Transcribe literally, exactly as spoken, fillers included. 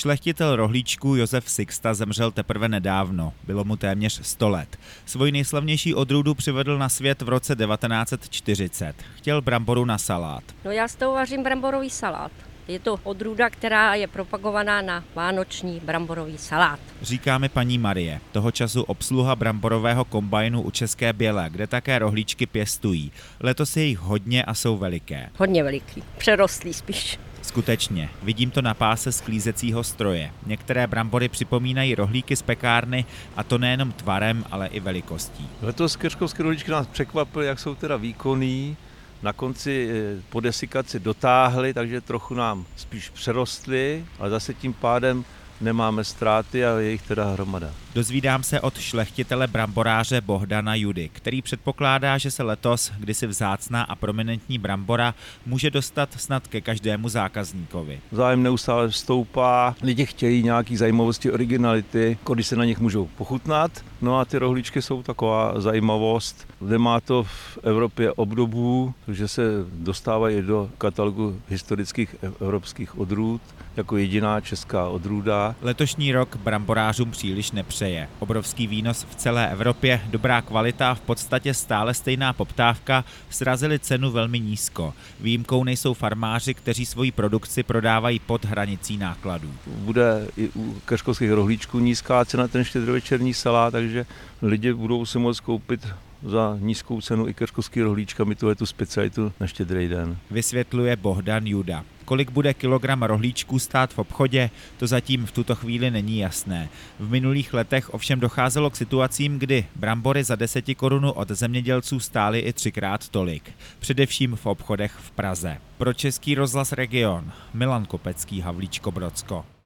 Šlechtitel rohlíčků Josef Sixta zemřel teprve nedávno, bylo mu téměř sto let. Svoji nejslavnější odrůdu přivedl na svět v roce devatenáct set čtyřicet. Chtěl bramboru na salát. No já z toho vařím bramborový salát. Je to odrůda, která je propagovaná na vánoční bramborový salát. Říká mi paní Marie, toho času obsluha bramborového kombajnu u České Bělé, kde také rohlíčky pěstují. Letos je jich hodně a jsou veliké. Hodně veliký, přerostlý spíš. Skutečně, vidím to na páse sklízecího stroje. Některé brambory připomínají rohlíky z pekárny, a to nejenom tvarem, ale i velikostí. Letos keřkovské rohlíčky nás překvapily, jak jsou teda výkonný. Na konci po desikaci dotáhli, takže trochu nám spíš přerostly, ale zase tím pádem nemáme ztráty a je jich teda hromada. Dozvídám se od šlechtitele bramboráře Bohdana Judy, který předpokládá, že se letos, kdysi vzácná a prominentní brambora, může dostat snad ke každému zákazníkovi. Zájem neustále stoupá, lidi chtějí nějaký zajímavosti, originality, když se na nich můžou pochutnat. No a ty rohlíčky jsou taková zajímavost. Nemá to v Evropě obdobu, takže se dostávají do katalogu historických evropských odrůd jako jediná česká odrůda. Letošní rok bramborářům příliš nepřeje. Obrovský výnos v celé Evropě, dobrá kvalita a v podstatě stále stejná poptávka srazily cenu velmi nízko. Výjimkou nejsou farmáři, kteří svoji produkci prodávají pod hranicí nákladů. Bude i u keřkovských rohlíčků nízká cena ten štědrovečerní salát, takže lidi budou si moct koupit za nízkou cenu i keřkovský rohlíčka, my tu specialitu na Štědrý den. Vysvětluje Bohdan Juda. Kolik bude kilogram rohlíčků stát v obchodě, to zatím v tuto chvíli není jasné. V minulých letech ovšem docházelo k situacím, kdy brambory za deseti korun od zemědělců stály i třikrát tolik. Především v obchodech v Praze. Pro Český rozhlas Region Milan Kopecký, Havlíčko Brodsko.